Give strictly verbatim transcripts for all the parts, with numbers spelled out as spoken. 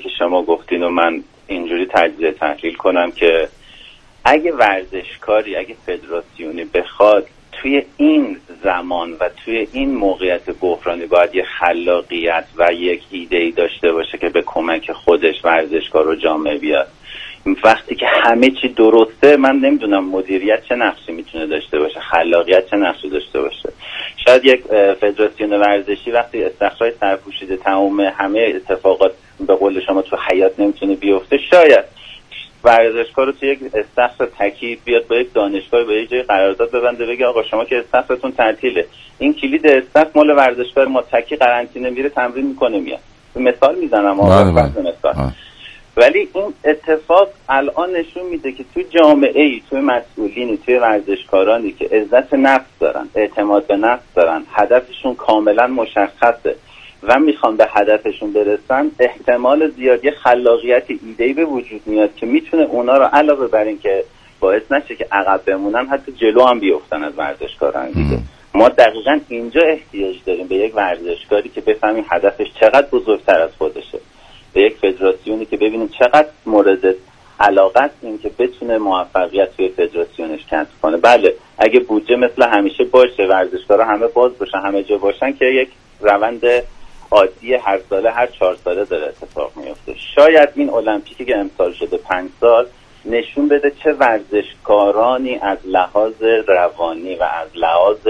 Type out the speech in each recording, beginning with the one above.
که شما گفتین و من اینجوری تجزیه تحلیل کنم که اگه ورزشکاری، اگه فدراسیونی بخواد توی این زمان و توی این موقعیت بحرانی باید یه خلاقیت و یک ایده‌ای داشته باشه که به کمک خودش ورزشکار و جامعه بیاد. وقتی که همه چی درسته، من نمیدونم مدیریت چه نقشی میتونه داشته باشه، خلاقیت چه نقشی داشته باشه. شاید یک فدراسیون ورزشی وقتی استخراج سرپوشیده تمام همه اتفاقات به قول شما تو حیات نمیتونه بیفته، شاید ورزشکار رو تو یک استخر تکی بیاد با یک دانشگاه با یک جای قرارداد ببنده، بگه آقا شما که استخرتون تعطیله، این کلید استخر مال ورزشکار ما، تکی قرنطینه میره تمرین میکنه میاد. مثال میزنم آقا مثال. ولی این اتفاق الان نشون میده که تو جامعه ای، تو مسئولینی، تو ورزشکارانی که عزت نفس دارن، اعتماد به نفس دارن، هدفشون کاملا مشخصه و میخوان به هدفشون برسن، احتمال زیادی خلاقیت ایده‌ای به وجود میاد که میتونه اونا رو علاوه بر این که باعث نشه که عقب بمونن، حتی جلو هم بیفتن از ورزشکاران دیگه. ما دقیقاً اینجا احتیاج داریم به یک ورزشکاری که بفهمیم هدفش چقدر بزرگتر از خودشه، به یک فدراسیونی که ببینیم چقدر مورد علاقت این که بتونه موفقیت توی فدراسیونش کسب کنه. بله اگه بودجه مثل همیشه باشه، ورزشکارا همه باز باشن، همه جا باشن، که یک روند عادی هر ساله هر چهار ساله داره اتفاق میفته. شاید این المپیکی که امسال شده پنج سال نشون بده چه ورزشکارانی از لحاظ روانی و از لحاظ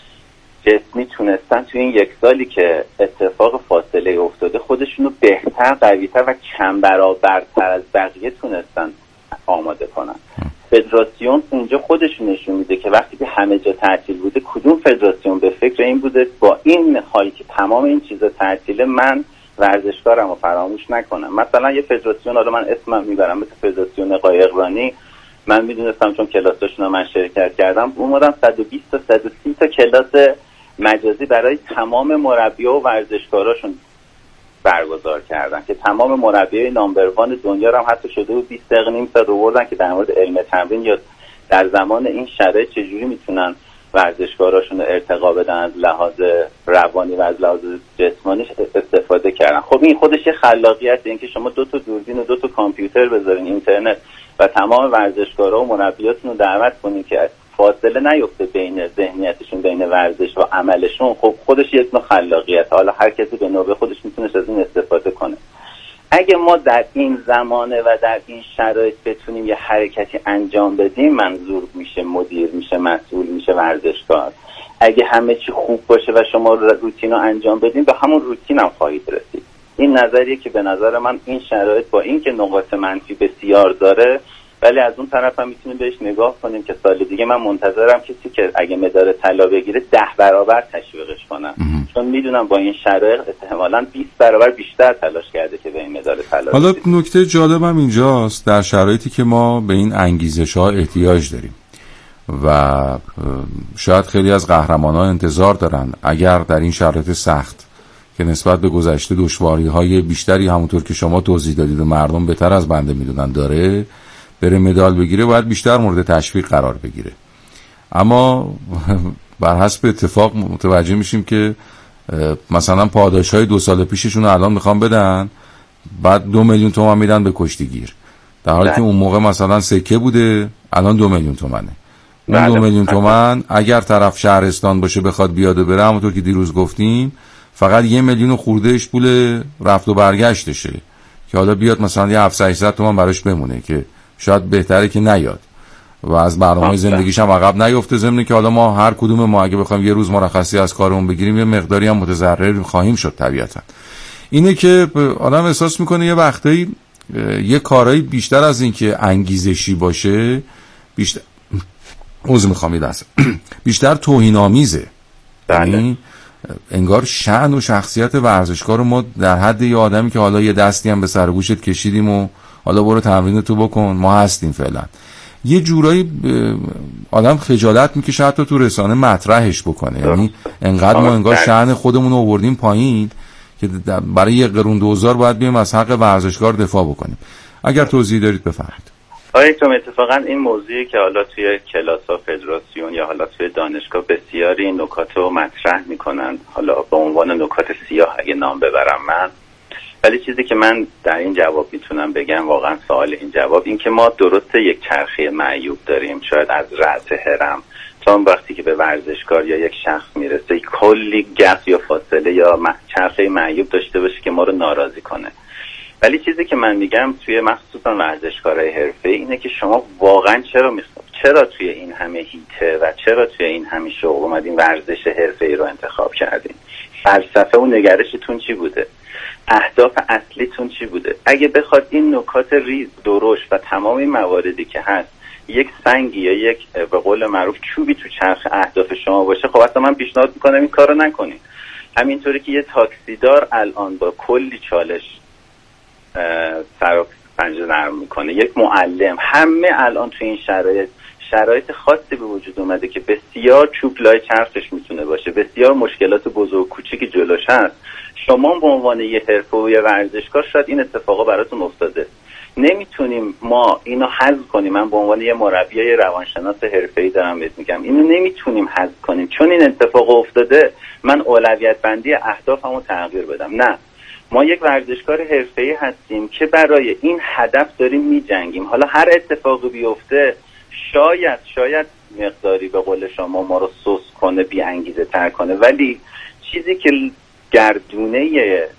جسمی تونستن توی این یک سالی که اتفاق فاصله افتاده خودشونو بهتر، قوی‌تر و کم برابرتر از بقیه تونستن آماده کنن. فدراسیون اینجا خودشون نشون میده که وقتی که همه جا تعطیل بوده، کدوم فدراسیون به فکر این بوده با این حالی که تمام این چیزا تعطیله من ورزشکارمو فراموش نکنم. مثلا یه فدراسیون، حالا من اسمم میبرم، مثل فدراسیون قایقرانی، من میدونستم چون کلاساشون رو من شرکت کردم، اومدم صد و بیست تا صد و سی تا کلاس مجازی برای تمام مربی‌ها و ورزشکاراشون برگزار کردن که تمام مربیای نامبر وان دنیا رو هم حتی شده و بیست دقیقه نیم ساعت آوردن که در مورد علم تمرین یا در زمان این شرایط چجوری میتونن ورزشکاراشون رو ارتقا بدن از لحاظ روانی و از لحاظ جسمانی استفاده کردن. خب این خودش یه خلاقیت، این که شما دو تا دوربین و دو تا کامپیوتر بذارین اینترنت و تمام ورزشکارا و مربیاتون رو دعوت کنین که فاصله نیفته بین ذهنیتشون بین ورزش و عملشون، خب خودش یک نوع خلاقیت. حالا هر کسی به نوبه خودش میتونه از این استفاده کنه. اگه ما در این زمانه و در این شرایط بتونیم یه حرکتی انجام بدیم، منظور میشه مدیر، میشه مسئول، میشه ورزشکار. اگه همه چی خوب باشه و شما روتین رو انجام بدیم، به همون روتین هم خواهید رسید. این نظریه که به نظر من این شرایط با این که نقاط منفی بسیار داره، ولی از اون طرف هم میتونیم بهش نگاه کنیم که سال دیگه من منتظرم کسی که اگه مدال طلا بگیره ده برابر تشویقش کنم، چون میدونم با این شرایط احتمالاً بیست برابر بیشتر تلاش کرده که به این مدال طلا. حالا نکته جالبم اینجاست، در شرایطی که ما به این انگیزش‌ها احتیاج داریم و شاید خیلی از قهرمانان انتظار دارن اگر در این شرایط سخت که نسبت به گذشته دشواری‌های بیشتری همونطور که شما توضیح دادید و مردم بهتر از بنده میدونن داره، بره مدال بگیره، باید بیشتر مورد تشویق قرار بگیره. اما بر حسب اتفاق متوجه میشیم که مثلا پاداشهای دو سال پیششون رو الان میخوام بدن، بعد دو میلیون تومان میدن به کشتیگیر، در حالی که اون موقع مثلا سکه بوده، الان دو میلیون تومنه. اون دو میلیون تومان اگر طرف شهرستان باشه بخواد بیاد و بره، همونطور که دیروز گفتیم فقط یه میلیون خوردهش پول رفت و برگشتشه که حالا بیاد مثلا یه هفتصد هشتصد تومان براش بمونه که شاید بهتره که نیاد و از برنامه زندگیش هم عقب نیفته. ضمن که حالا ما هر کدوم ما اگه بخوایم یه روز مرخصی از کارمون بگیریم یه مقداری هم متضرر خواهیم شد طبیعتا. اینه که آدم احساس میکنه یه وقتایی یه کارایی بیشتر از این که انگیزشی باشه، بیشتر عذر میخوام یه دست بیشتر توهین‌آمیزه. یعنی انگار شأن و شخصیت ورزشکار رو ما در حد یه آدمی که حالا یه دستی هم به سر گوشت کشیدیم و حالا برو تمرین تو بکن، ما هستیم فعلا، یه جورایی آدم خجالت میکشه حتی تو رسانه مطرحش بکنه. یعنی انقدر ما انگار شأن خودمون رو آوردیم پایین که برای یه قرون دوزار باید بیم از حق ورزشکار دفاع بکنیم. اگر توضیح دارید بفرمایید. آره تو اتفاقا این موضوعی که حالا توی کلاس‌ها فدراسیون یا حالا توی دانشگاه بسیاری این نکات رو مطرح میکنن، حالا به عنوان نکات سیاه اگه نام ببرم من، ولی چیزی که من در این جواب میتونم بگم، واقعا سوال این جواب این که ما درسته یک چرخه معیوب داریم، شاید از رأس هرم تا وقتی که به ورزشکار یا یک شخص میرسه کلی گپ یا فاصله یا چرخه معیوب داشته باشه که ما رو ناراضی کنه. ولی چیزی که من میگم توی مخصوصا ورزشکارای حرفه‌ای اینه که شما واقعا چرا میخواد چرا توی این همه هیته و چرا توی این همه شغل اومدین ورزش حرفه‌ای رو انتخاب کردین؟ فلسفه و نگرشتون چی بوده؟ اهداف اصلیتون چی بوده؟ اگه بخواد این نکات ریز درشت و تمام این مواردی که هست یک سنگی یا یک به قول معروف چوبی تو چرخ اهداف شما باشه، خب اصلا من پیشنهاد میکنم این کارو نکنید. همینطوری که یه تاکسیدار الان با کلی چالش سر و پنجه نرم میکنه، یک معلم، همه الان تو این شرایط شرایط خاصی به وجود اومده که بسیار چوب لای چرخش میتونه باشه، بسیار مشکلات بزرگ کوچیکی جلوش هست. شما به عنوان یه حرفه و یه ورزشکار شاید این اتفاقا براتون افتاده، نمیتونیم ما اینو حذف کنیم. من به عنوان یه مربی یا روانشناس حرفه‌ای دارم بهت میگم اینو نمیتونیم حذف کنیم، چون این اتفاق افتاده من اولویت بندی اهدافمو تغییر بدم. نه، ما یک ورزشکار حرفه‌ای هستیم که برای این هدف داریم میجنگیم. حالا هر اتفاقی بیفته شاید شاید مقداری به قول شما ما رو سوس کنه، بی انگیزه تر کنه، ولی چیزی که گردونه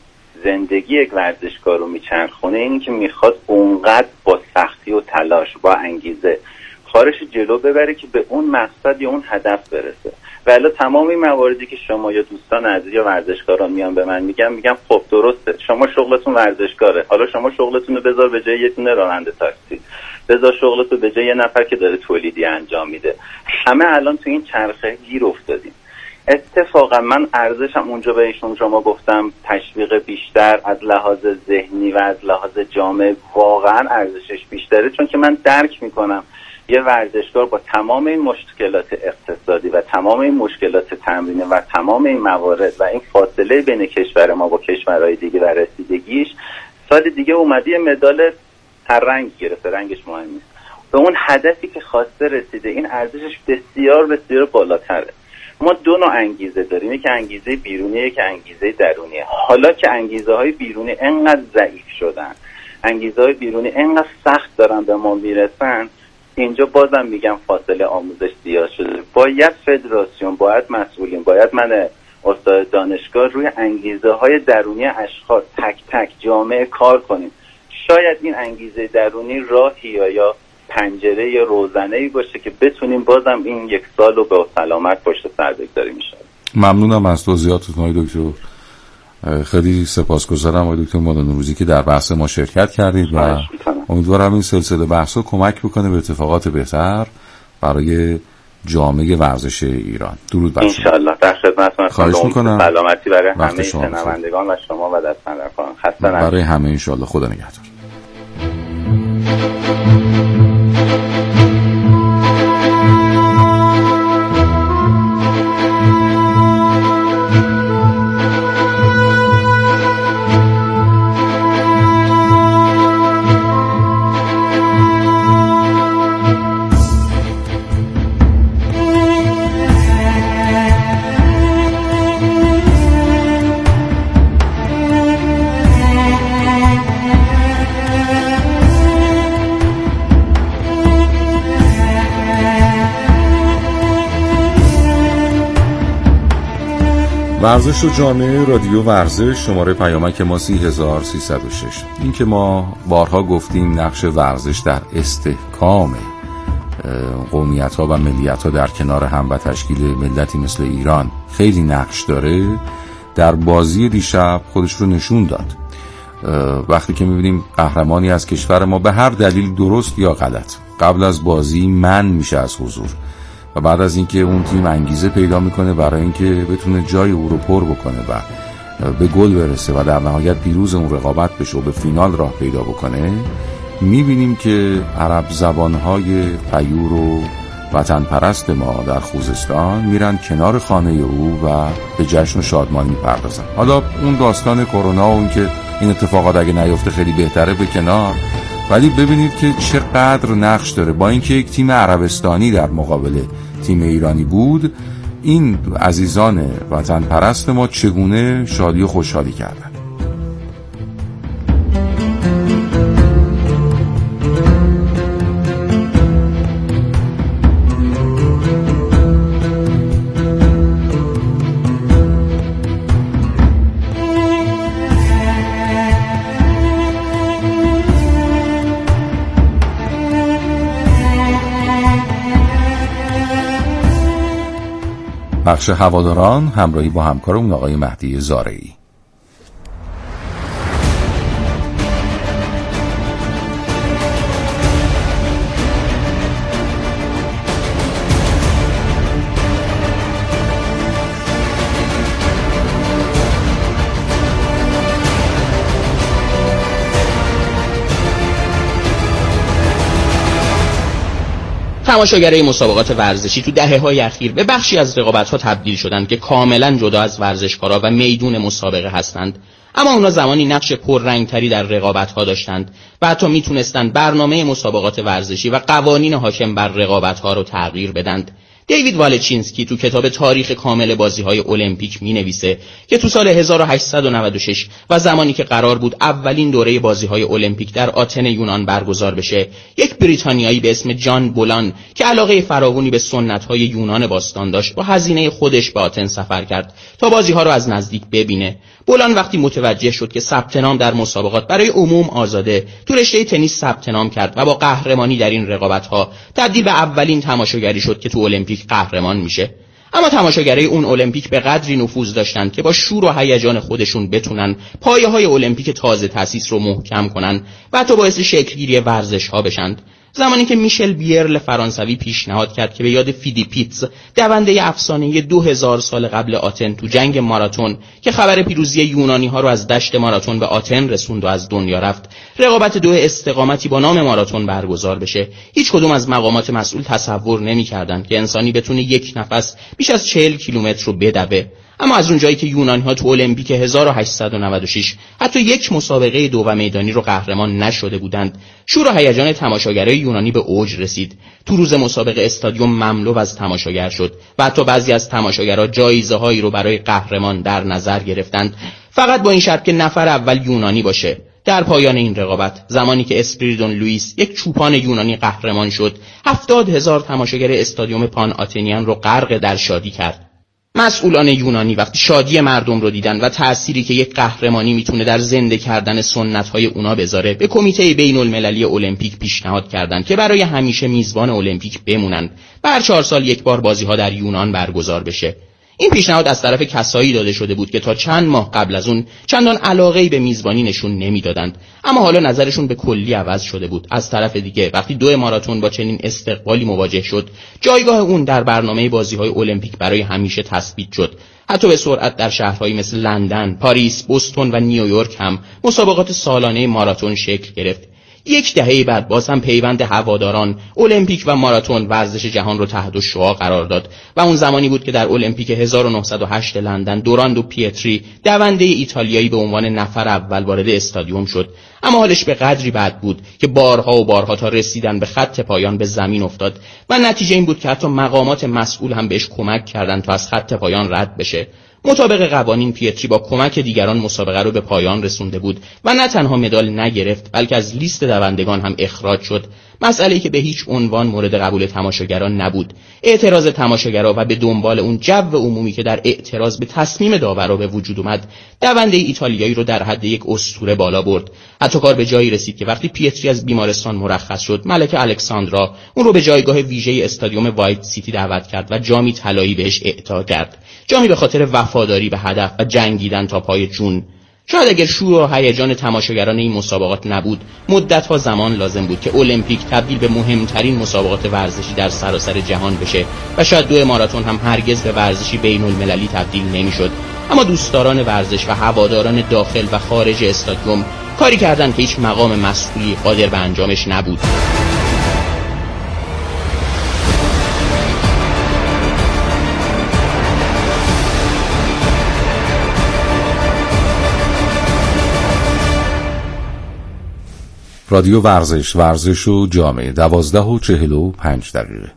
زندگی یک ورزشکار رو میچرخونه اینی که میخواد اونقدر با سختی و تلاش با انگیزه کارش جلو ببره که به اون مقصد یا اون هدف برسه. ولی تمام این مواردی که شما یا دوستان عزیز یا ورزشکاران میان به من میگم میگم خب درسته، شما شغلتون ورزشکاره، حالا شما شغلتون رو بذار به جای یه دونه راننده تاکسی، بذار شغلتو به جای یه نفر که داره تولیدی انجام میده. همه الان تو این چرخه گیر افتادیم. اتفاقا من ارزشم اونجا بهشون شما گفتم تشویق بیشتر از لحاظ ذهنی و از لحاظ جامعه واقعا ارزشش بیشتره، چون که من درک میکنم یه ورزشکار با تمام این مشکلات اقتصادی و تمام این مشکلات تمرینی و تمام این موارد و این فاصله بین کشور ما با کشورهای دیگه و رسیدگیش، سال دیگه اومدی مدال هر رنگ گرفته، رنگش مهم نیست، به اون هدفی که خواسته رسیده. این ارزشش بسیار بسیار بالاتره. ما دو نوع انگیزه داریم، یک انگیزه بیرونیه، یک انگیزه درونیه. حالا که انگیزه های بیرونی انقدر ضعیف شدن، انگیزه های بیرونی انقدر سخت دارن به ما میرسن، اینجا بازم میگم فاصله آموزش زیاد شده. باید فدراسیون، باید مسئولین، باید من استاد دانشگاه روی انگیزه های درونی اشخاص تک تک جامعه کار کنیم. شاید این انگیزه درونی راهی یا یا پنجره یا روزنه‌ای باشه که بتونیم بازم این یک سال رو به سلامت پشت سر بگذاریم ان شاءالله. ممنونم از توضیحاتتون آقای دکتر، خیلی سپاسگزارم آقای دکتر مولا نوروزی که در بحث ما شرکت کردید و امیدوارم این سلسله بحث‌ها کمک بکنه به اتفاقات بهتر برای جامعه ورزش ایران. درود بر شما. ان شاءالله در خدمتتون هستم. خواهش می‌کنم. سلامتی برای همه شنوندگان و شما و دست نرکنم. خسته نباشید. برای همه ان شاءالله. خدا نگهدار. ورزش و جامعه رادیو ورزش، شماره پیامک ما سی هزار سیصد و شش. این که ما بارها گفتیم نقش ورزش در استحکام قومیت ها و ملیت ها در کنار هم و تشکیل ملتی مثل ایران خیلی نقش داره، در بازی دیشب خودش رو نشون داد. وقتی که میبینیم قهرمانی از کشور ما به هر دلیل درست یا غلط قبل از بازی من میشه از حضور و بعد از اینکه اون تیم انگیزه پیدا میکنه برای اینکه بتونه جای او رو پر بکنه و به گل برسه و در نهایت پیروز اون رقابت بشه و به فینال راه پیدا بکنه، میبینیم که عرب زبانهای غیور و وطن پرست ما در خوزستان میرن کنار خانه او و به جشن و شادمانی میپردازن. حالا اون داستان کرونا و اون که این اتفاقات اگه نیفته خیلی بهتره به کنار، ولی ببینید که چقدر نقش داره. با اینکه یک تیم عربستانی در مقابل تیم ایرانی بود، این عزیزان وطن پرست ما چگونه شادی و خوشحالی کردن. بخش هواداران همراهی با همکارمون آقای مهدی زارعی. تماشاگرای مسابقات ورزشی تو دهه‌های اخیر به بخشی از رقابت‌ها تبدیل شدند که کاملاً جدا از ورزشکارا و میدون مسابقه هستند، اما اونا زمانی نقش پررنگتری در رقابت‌ها داشتند و حتی میتونستند برنامه مسابقات ورزشی و قوانین حاکم بر رقابت‌ها رو تغییر بدند. دیوید والچینسکی تو کتاب تاریخ کامل بازی‌های المپیک می‌نویسه که تو سال هزار و هشتصد و نود و شش و زمانی که قرار بود اولین دوره بازی‌های المپیک در آتن یونان برگزار بشه، یک بریتانیایی به اسم جان بولان که علاقه فراوانی به سنت‌های یونان باستان داشت با هزینه خودش به آتن سفر کرد تا بازی‌ها رو از نزدیک ببینه. بولان وقتی متوجه شد که ثبت نام در مسابقات برای عموم آزاده، تو رشته تنیس ثبت نام کرد و با قهرمانی در این رقابت‌ها تبدیل به اولین تماشاگری شد که تو المپیک قهرمان میشه. اما تماشاگرای اون المپیک به قدری نفوذ داشتن که با شور و هیجان خودشون بتونن پایه‌های المپیک تازه تأسیس رو محکم کنن و حتی باعث شکلگیری ورزش‌ها بشن. زمانی که میشل بیرل فرانسوی پیشنهاد کرد که به یاد فیدی پیتز دونده افسانه‌ای دو هزار سال قبل آتن تو جنگ ماراتون که خبر پیروزی یونانی‌ها رو از دشت ماراتون به آتن رسوند و از دنیا رفت، رقابت دو استقامتی با نام ماراتون برگزار بشه، هیچ کدوم از مقامات مسئول تصور نمی‌کردند که انسانی بتونه یک نفس بیش از چهل کیلومتر رو بدوه. اما از اونجایی که یونانی‌ها تو المپیک هزار و هشتصد و نود و شش حتی یک مسابقه دو و میدانی رو قهرمان نشده بودند، شور و هیجان تماشاگرای یونانی به اوج رسید. تو روز مسابقه استادیوم مملو از تماشاگر شد و حتی بعضی از تماشاگرها جایزه‌هایی رو برای قهرمان در نظر گرفتند، فقط با این شرط که نفر اول یونانی باشه. در پایان این رقابت، زمانی که اسپریدون لوئیس یک چوپان یونانی قهرمان شد، هفتاد هزار تماشاگر استادیوم پان آتنیان رو غرق در شادی کرد. مسئولان یونانی وقتی شادی مردم رو دیدن و تأثیری که یک قهرمانی میتونه در زنده کردن سنت‌های اونا بذاره، به کمیته بین المللی المپیک پیشنهاد کردند که برای همیشه میزبان المپیک بمونن و هر چهار سال یک بار بازی‌ها در یونان برگزار بشه. این پیشنهاد از طرف کسایی داده شده بود که تا چند ماه قبل از اون چندان علاقه‌ای به میزبانی نشون نمیدادند، اما حالا نظرشون به کلی عوض شده بود. از طرف دیگه وقتی دو ماراتون با چنین استقبالی مواجه شد، جایگاه اون در برنامه بازی‌های المپیک برای همیشه تثبیت شد. حتی به سرعت در شهرهایی مثل لندن، پاریس، بوستون و نیویورک هم مسابقات سالانه ماراتون شکل گرفت. یک دهه بعد باز هم پیوند هواداران المپیک و ماراتون ورزش جهان رو تحت الشعاع قرار داد و اون زمانی بود که در المپیک هزار و نهصد و هشت لندن دوراندو پیتری دونده ایتالیایی به عنوان نفر اول وارد استادیوم شد. اما حالش به قدری بد بود که بارها و بارها تا رسیدن به خط پایان به زمین افتاد و نتیجه این بود که حتی مقامات مسئول هم بهش کمک کردند تا از خط پایان رد بشه. مطابق قوانین پیتری با کمک دیگران مسابقه رو به پایان رسونده بود و نه تنها مدال نگرفت بلکه از لیست دوندگان هم اخراج شد، مسئله‌ای که به هیچ عنوان مورد قبول تماشاگران نبود. اعتراض تماشاگرها و به دنبال اون جو عمومی که در اعتراض به تصمیم داورا به وجود اومد، دونده ایتالیایی رو در حد یک اسطوره بالا برد. حتی کار به جایی رسید که وقتی پیتری از بیمارستان مرخص شد، ملکه الکساندرا اون رو به جایگاه ویژه استادیوم وایت سیتی دعوت کرد و جامی طلایی بهش اعطا کرد، جامی به خاطر وفاداری به هدف و جنگیدن تا پای جون. شاید اگر شور و هیجان تماشاگران این مسابقات نبود، مدت‌ها زمان لازم بود که المپیک تبدیل به مهمترین مسابقات ورزشی در سراسر جهان بشه و شاید دو ماراتون هم هرگز به ورزشی بین المللی تبدیل نمی‌شد. اما دوستداران ورزش و هواداران داخل و خارج استادیوم کاری کردند که هیچ مقام مسئولی قادر به انجامش نبود. رادیو ورزش، ورزش و جامعه، دوازده و چهل و پنج دقیقه.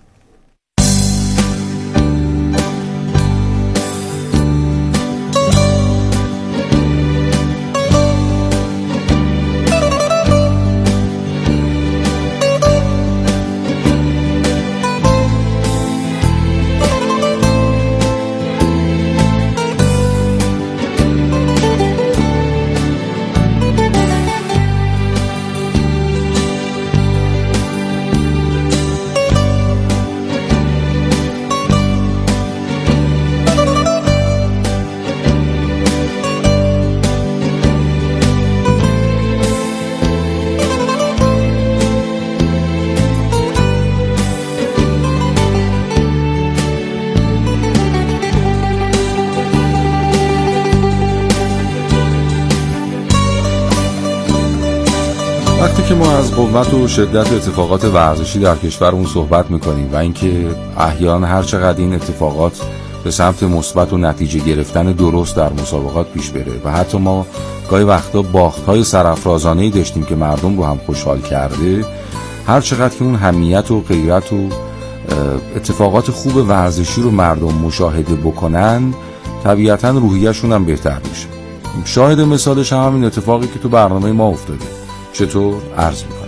وقتی که ما از قوت و شدت اتفاقات ورزشی در کشورمون صحبت میکنیم و اینکه احیانا هر چقدر این اتفاقات به سمت مثبت و نتیجه گرفتن درست در مسابقات پیش بره و حتی ما گاهی وقتا باخت‌های سرافرازانه‌ای داشتیم که مردم رو هم خوشحال کرده، هر چقدر که اون همیت و غیرت و اتفاقات خوب ورزشی رو مردم مشاهده بکنن، طبیعتاً روحیه‌شون هم بهتر میشه. شاهد مثالش هم همین اتفاقی که تو برنامه ما افتاده. چطور؟ عرض میکنم.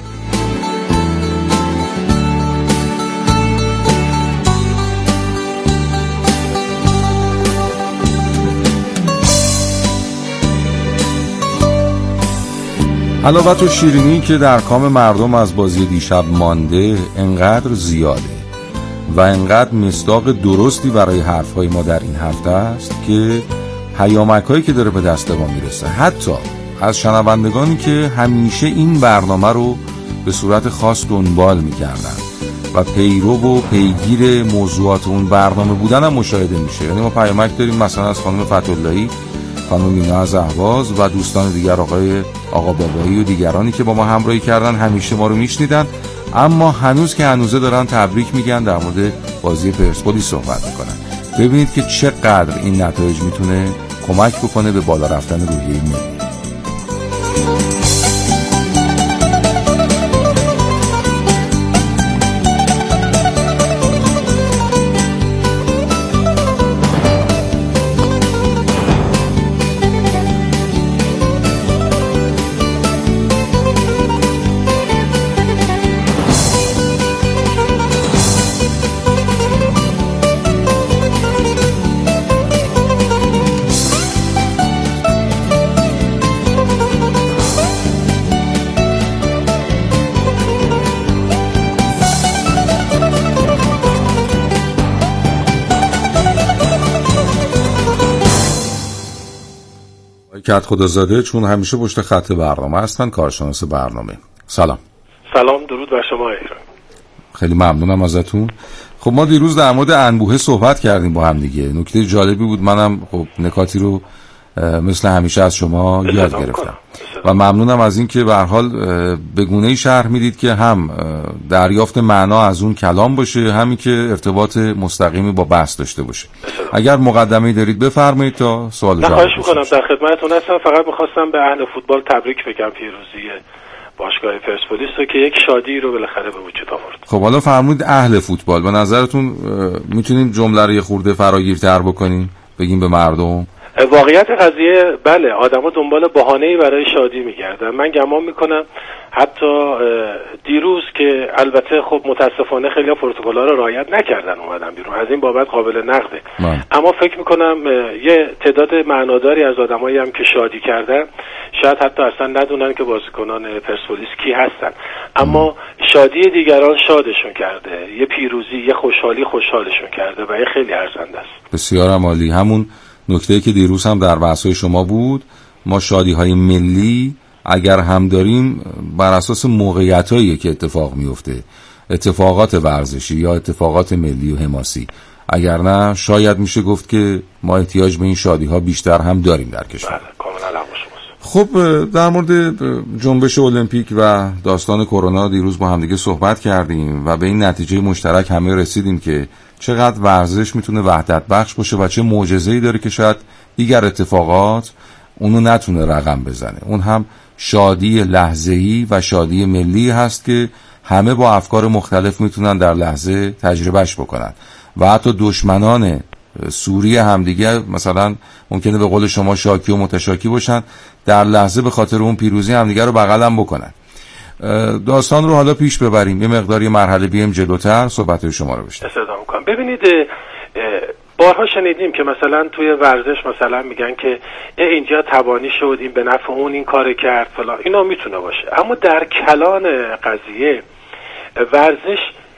حلاوت و شیرینی که در کام مردم از بازی دیشب مانده انقدر زیاده و انقدر مصداق درستی برای حرفهای ما در این هفته است که پیامک‌هایی که داره به دست ما میرسه، حتی از شنوندگانی که همیشه این برنامه رو به صورت خاص دنبال میکردن و پیرو و پیگیر موضوعات اون برنامه بودن هم مشاهده میشه. یعنی ما پیامک داریم مثلا از خانم فتح‌اللهی، خانم مینا از اهواز و دوستان دیگر، آقای آقا بابایی و دیگرانی که با ما همراهی کردن، همیشه ما رو میشنیدن، اما هنوز که هنوزه دارن تبریک میگن، در مورد بازی پرسپولیس صحبت میکنن. ببینید که چقدر این نتایج میتونه کمک بکنه به بالا رفتن روحیه ملی. کت خدازاده چون همیشه پشت خط برنامه هستن، کارشناس برنامه. سلام. سلام، درود بر شما. خیلی ممنونم ازتون. خب ما دیروز در مورد انبوهه صحبت کردیم با هم دیگه. نکته جالبی بود، منم خب نکاتی رو مثل همیشه از شما یاد گرفتم و ممنونم از این که به هر حال به گونه‌ای شرح میدید که هم دریافت معنا از اون کلام باشه، همین که ارتباط مستقیمی با بحث داشته باشه. اگر مقدمه‌ای دارید بفرمایید تا سوال جواب. خواهش می‌کنم، در خدمتتون هستم. فقط می‌خواستم به اهل فوتبال تبریک بگم پیروزی باشگاه پرسپولیس رو که یک شادی رو بالاخره به وجود آورد. خب حالا فرمودید اهل فوتبال، به نظرتون میتونیم جمله رو یه خورده فراگیرتر بکنیم، بگیم به مردم؟ واقعیت قضیه بله، آدم‌ها دنبال بهانه‌ای برای شادی می‌گردن. من گمان می‌کنم حتی دیروز که البته خب متاسفانه خیلی پروتکل‌ها رو رعایت نکردن اومدن بیرون، از این بابت قابل نقده، من. اما فکر می‌کنم یه تعداد معناداری از آدمایی هم که شادی کردن شاید حتی اصلا ندونن که بازیکنان پرسپولیس کی هستن، اما من. شادی دیگران شادشون کرده، یه پیروزی، یه خوشحالی خوشحالشون کرده و یه خیلی ارزنده است. بسیار عالی. همون نکته‌ای که دیروز هم در بحث‌های شما بود، ما شادی‌های ملی اگر هم داریم بر اساس موقعیتایی که اتفاق میفته، اتفاقات ورزشی یا اتفاقات ملی و حماسی، اگر نه شاید میشه گفت که ما احتیاج به این شادی‌ها بیشتر هم داریم در کشور. بله، کاملا حق شماست. خب در مورد جنبش المپیک و داستان کرونا دیروز با هم دیگه صحبت کردیم و به این نتیجه مشترک همه رسیدیم که چقدر ورزش میتونه وحدت بخش باشه و چه معجزه‌ای داره که شاید دیگر اتفاقات اونو نتونه رقم بزنه. اون هم شادی لحظه‌ای و شادی ملی هست که همه با افکار مختلف میتونن در لحظه تجربهش بکنن و حتی دشمنان سوری همدیگه مثلا ممکنه به قول شما شاکی و متشاکی باشن، در لحظه به خاطر اون پیروزی همدیگه رو بغلم بکنن. داستان رو حالا پیش ببریم، یه مقدار یه مرحله بیایم جلوتر، صحبت شما رو بشنویم. استفاده کنم. ببینید بارها شنیدیم که مثلا توی ورزش مثلا میگن که اینجا تبانی شد، این به نفع اون این کار کرد فلان، اینا میتونه باشه، اما در کلان قضیه ورزش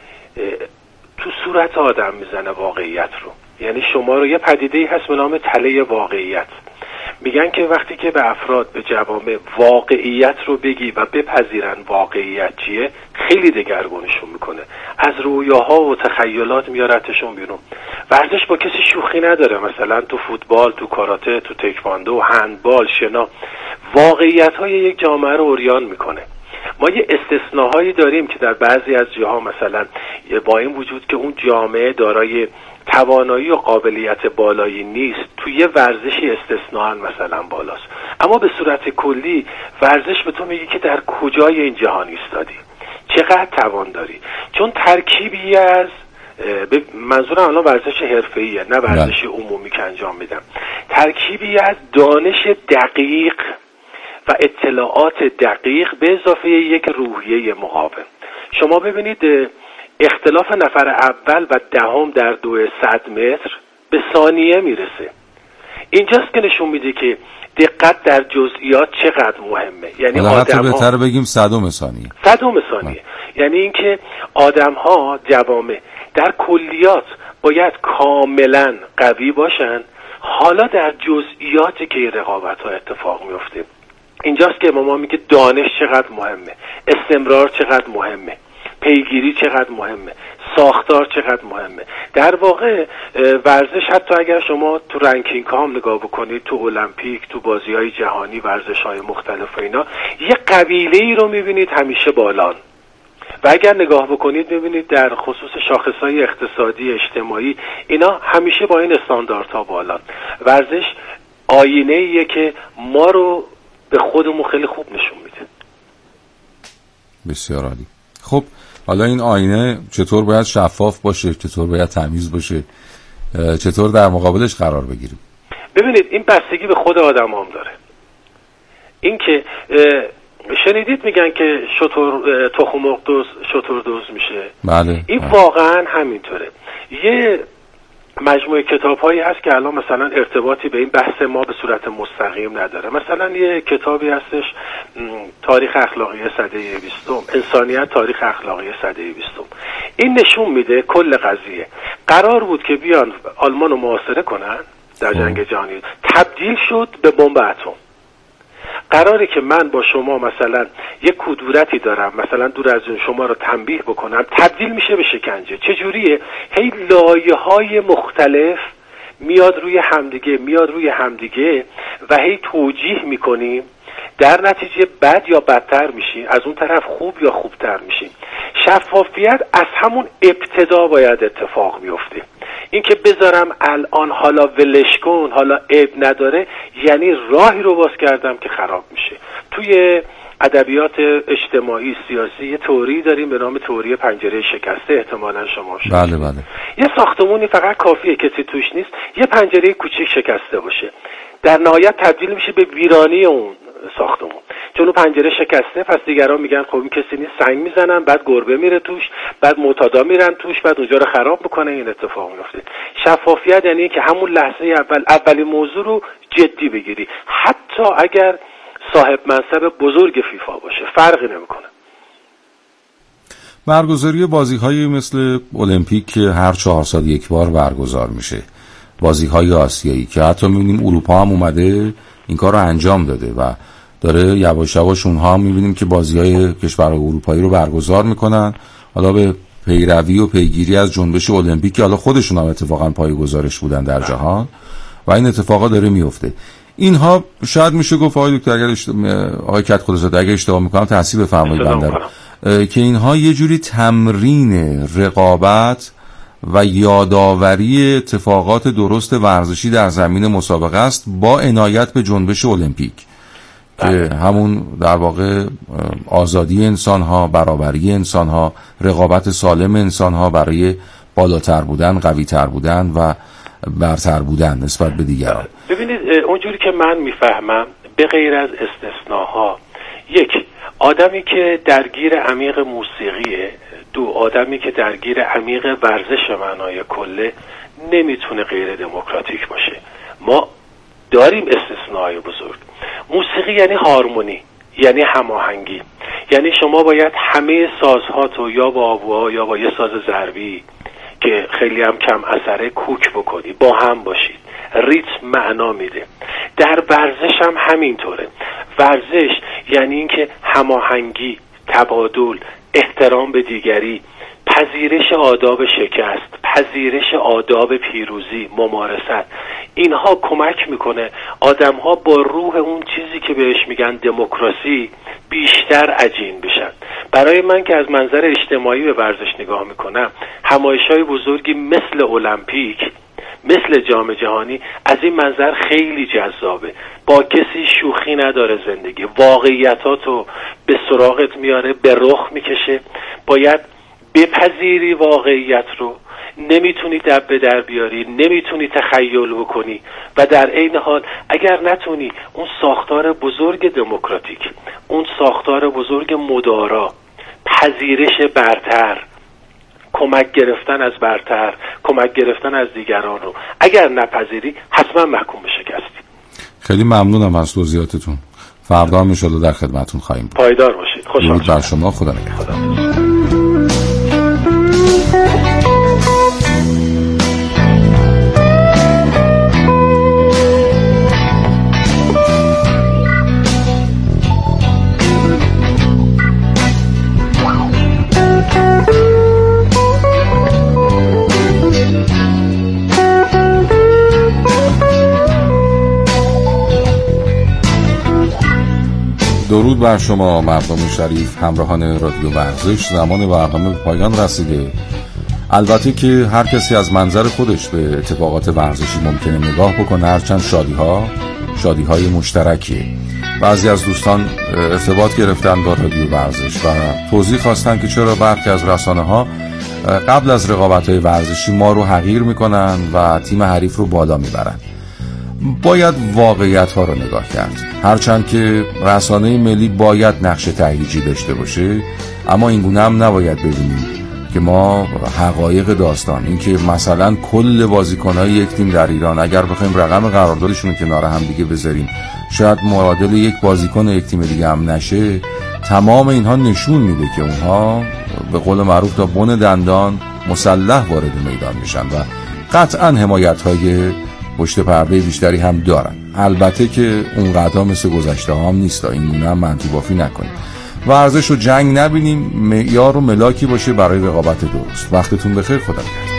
تو صورت آدم میزنه واقعیت رو. یعنی شما رو یه پدیده‌ای هست به نام تله واقعیت. میگن که وقتی که به افراد، به جوامع واقعیت رو بگی و بپذیرن واقعیت چیه، خیلی دگرگونشون میکنه، از رویاها و تخیلات میارتشون بیرون. ورزش با کسی شوخی نداره، مثلا تو فوتبال، تو کاراته، تو تکواندو، هندبال، شنا، واقعیت های یک جامعه رو عریان میکنه. ما یه استثناهایی داریم که در بعضی از جاها مثلا با این وجود که اون جامعه دارای توانایی و قابلیت بالایی نیست، توی ورزشی استثناء مثلا بالاست، اما به صورت کلی ورزش به تو میگه که در کجای این جهان ایستادی، چقدر توان داری. چون ترکیبی از منظورم الان ورزش حرفه‌ایه نه ورزش عمومی که انجام میدم، ترکیبی از دانش دقیق و اطلاعات دقیق به اضافه یک روحیه مقاوم. شما ببینید اختلاف نفر اول و دهم در دو صد متر به ثانیه میرسه. اینجاست که نشون میده که دقت در جزئیات چقدر مهمه. یعنی آدم ها بهتر بگیم صدم ثانیه صدم ثانیه یعنی اینکه آدم ها جوامع در کلیات باید کاملا قوی باشن، حالا در جزئیاتی که رقابت ها اتفاق میفته اینجاست که ما میگه دانش چقدر مهمه، استمرار چقدر مهمه، پیگیری چقدر مهمه، ساختار چقدر مهمه. در واقع ورزش حتی اگر شما تو رنکینگ ها هم نگاه بکنید، تو المپیک، تو بازی‌های جهانی، ورزش‌های مختلف و اینا، یه قبیله‌ای رو می‌بینید همیشه بالان. و اگر نگاه بکنید می‌بینید در خصوص شاخص‌های اقتصادی، اجتماعی، اینا همیشه با این استانداردها بالان. ورزش آینه‌ایه که ما رو به خودمون خیلی خوب نشون میده. بسیار عالی. خب حالا این آینه چطور باید شفاف باشه، چطور باید تمیز باشه، چطور در مقابلش قرار بگیریم؟ ببینید این بستگی به خود آدم هم داره. این که شنیدید میگن که شتر تخم مرغ دوز شتر دوز میشه. بله. این بله. واقعا همینطوره. یه مجموعه کتاب هایی هست که الان مثلا ارتباطی به این بحث ما به صورت مستقیم نداره. مثلا یه کتابی هستش تاریخ اخلاقی سده بیستم، انسانیت تاریخ اخلاقی سده بیستم. این نشون میده کل قضیه قرار بود که بیان آلمان رو محاصره کنن در جنگ جهانی، تبدیل شد به بمب اتم. قراره که من با شما مثلا یک کدورتی دارم، مثلا دور از شما رو تنبیه بکنم، تبدیل میشه به شکنجه. چجوریه؟ هی لایه های مختلف میاد روی همدیگه میاد روی همدیگه و هی توجیه میکنیم، در نتیجه بد یا بدتر میشیم، از اون طرف خوب یا خوبتر میشیم. شفافیت از همون ابتدا باید اتفاق بیفته. این که بذارم الان حالا ولش کن، حالا عیب نداره، یعنی راهی رو باز کردم که خراب میشه. توی ادبیات اجتماعی سیاسی یه تئوری داریم به نام تئوری پنجره شکسته، احتمالاً شما شد. بله بله. یه ساختمونی فقط کافیه کسی توش نیست، یه پنجره کوچیک شکسته باشه، در نهایت تبدیل میشه به ویرانی اون ساختمون. چون پنجره شکسته، پس دیگران میگن خب این کسی نیست، سنگ میزنن، بعد گربه میره توش، بعد معتادا میرن توش، بعد اونجا رو خراب میکنه. این اتفاق میفته. شفافیت یعنی که همون لحظه اول اولی موضوع رو جدی بگیری، حتی اگر صاحب منصب بزرگ فیفا باشه، فرقی نمیکنه. برگزاری بازی‌های مثل المپیک که هر چهار سال یک بار برگزار میشه، بازی‌های آسیایی که حتی می‌بینیم اروپا هم اومده این کار رو انجام داده و داره یواش یواش اونها هم می‌بینیم که بازی‌های کشورهای اروپایی رو برگزار میکنن، حالا به پیروی و پیگیری از جنبش المپیک که حالا خودشون هم اتفاقا پایه‌گذارش بودن در جهان و این اتفاقا داره میفته. اینها شاید میشه گفت آقای دکتر اگر آقای کت خدازاده اگر اشتباه میکنم تحصیل بفرمایید بنده که اینها یه جوری تمرین رقابت و یادآوری اتفاقات درست ورزشی در زمین مسابقه است با عنایت به جنبش المپیک که همون در واقع آزادی انسان‌ها، برابری انسان‌ها، رقابت سالم انسان‌ها برای بالاتر بودن، قوی‌تر بودن و برتر بودن نسبت به دیگران. ببینید اونجوری که من میفهمم به غیر از استثناها، یک آدمی که درگیر عمیق موسیقیه، دو آدمی که درگیر عمیق ورزش معنای کله، نمیتونه غیر دموکراتیک باشه. ما داریم استثناهای بزرگ. موسیقی یعنی هارمونی، یعنی هماهنگی، یعنی شما باید همه سازها تو یا با آبوها یا با یه ساز ضربی که خیلی هم کم اثره کوک بکنی، با هم باشید. ریتم معنا میده. در ورزش هم همینطوره. ورزش یعنی اینکه هماهنگی، تبادل، احترام به دیگری، پذیرش آداب شکست، پذیرش آداب پیروزی، ممارست، اینها کمک میکنه آدم‌ها با روح اون چیزی که بهش میگن دموکراسی بیشتر عجین بشن. برای من که از منظر اجتماعی به ورزش نگاه میکنم، همایش‌های بزرگی مثل المپیک، مثل جام جهانی از این منظر خیلی جذابه. با کسی شوخی نداره زندگی، واقعیتاتو به سراغت میاره، به رخ میکشه. باید بپذیری واقعیت رو، نمیتونی دب به در بیاری، نمیتونی تخیل بکنی و در عین حال اگر نتونی اون ساختار بزرگ دموکراتیک، اون ساختار بزرگ مدارا، پذیرش برتر، کمک گرفتن از برتر، کمک گرفتن از دیگران رو اگر نپذیری، حتما محکوم به شکستی. خیلی ممنونم از توضیحاتتون. فردا هم انشالله در خدمتتون خواهیم بود. پایدار باشید. خوشحال بر شما. خدا نگهدار. درود بر شما مردم شریف، همراهان رادیو ورزش. زمان برنامه به پایان رسیده. البته که هر کسی از منظر خودش به اتفاقات ورزشی ممکنه نگاه بکنه، هرچند شادی ها شادی های مشترکیه. بعضی از دوستان ارتباط گرفتن با رادیو ورزش و توضیح خواستن که چرا برخی از رسانه ها قبل از رقابت های ورزشی ما رو حقیر میکنن و تیم حریف رو بالا میبرن. باید واقعیت ها رو نگاه کرد. هرچند که رسانه ملی باید نقش تهییجی داشته باشه، اما اینگونه هم نباید ببینیم که ما حقایق داستان، این که مثلا کل بازیکن‌های یک تیم در ایران اگر بخوایم رقم قراردادشون رو کنار هم دیگه بذاریم، شاید معادل یک بازیکن یک تیم دیگه هم نشه. تمام اینها نشون میده که اونها به قول معروف تا بن دندان مسلح وارد میدان میشن و قطعا حمایت‌های پشت پرده بیشتری هم دارن. البته که اون قدر مثل گذشته هم نیست، این گونه هم منطی بافی نکنیم. ورزش و جنگ نبینیم، معیار و ملاکی باشه برای رقابت درست. وقتتون بخیر. خدا نگهدار.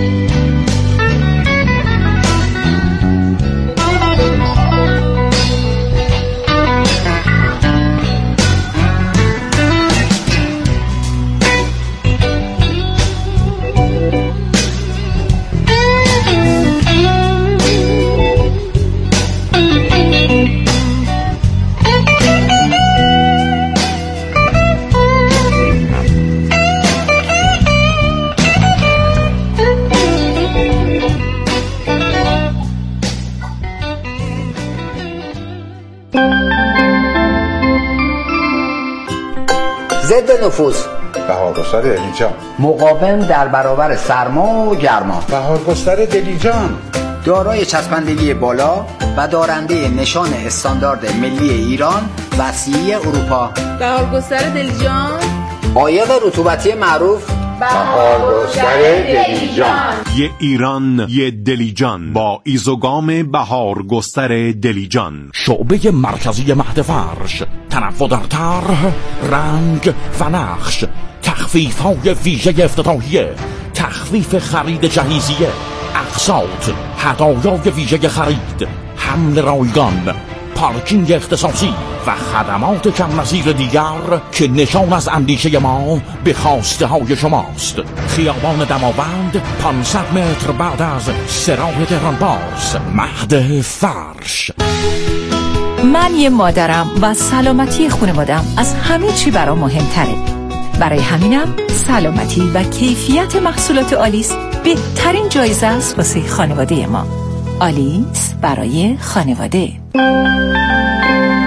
ضد نفوذ، بهارگستر دلیجان، مقاوم در برابر سرما و گرما، بهارگستر دلیجان، دارای چسبندگی بالا و دارنده نشان استاندارد ملی ایران و سی اروپا. بهارگستر دلیجان، عایق رطوبتی معروف بهارگستر دلیجان. یه ایران یه دلیجان با ایزوگام بهارگستر دلیجان. شعبه مرکزی مهد فرش، تنوع در طرح، رنگ و نقش، تخفیف های ویژه افتتاحیه، تخفیف خرید جهیزیه، اقساط، هدایای ویژه خرید، حمل رایگان، پارکینگ اختصاصی و خدمات کم نظیر دیگر که نشان از اندیشه ما به خواسته های شماست. خیابان دماوند، پانصد متر بعد از سراح تهران باز، مهد فرش. من یه مادرم و سلامتی خانوادم از همه چی برام مهمتره. برای همینم سلامتی و کیفیت محصولات آلیس بهترین جایزه است واسه خانواده ما. آلیس برای خانواده.